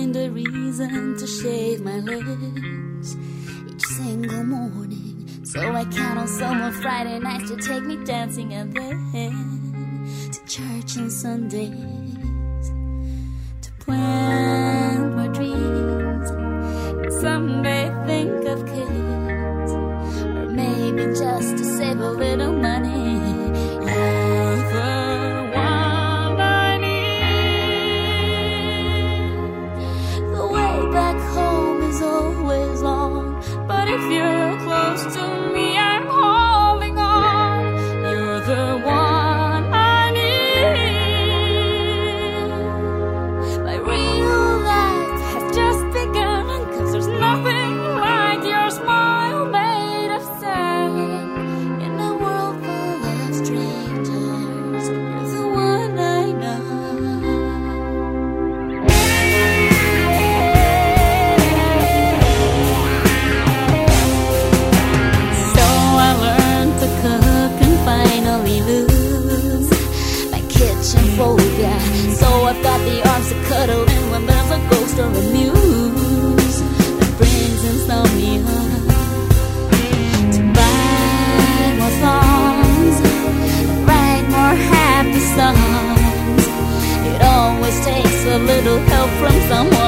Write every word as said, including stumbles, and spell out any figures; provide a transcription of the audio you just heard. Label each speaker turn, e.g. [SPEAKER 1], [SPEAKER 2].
[SPEAKER 1] find a reason to shave my legs each single morning, so I count on someone Friday nights to take me dancing and then to church on Sundays to plant my dreams and someday think of kids, or maybe just to save a little money. You're the one I need. The way back home is always long, but if you're close to me, I'm holding on. You're the one I need. My real life has just begun, 'cause there's nothing like your smile made of sand. In a world full of strangers, you're the one I know. So I learned to cook and finally lose my kitchen phobia. So I've got the arms to cuddle in when there's a ghost or a muse that brings insomnia. To buy more songs, write more happy songs. It always takes a little help from someone.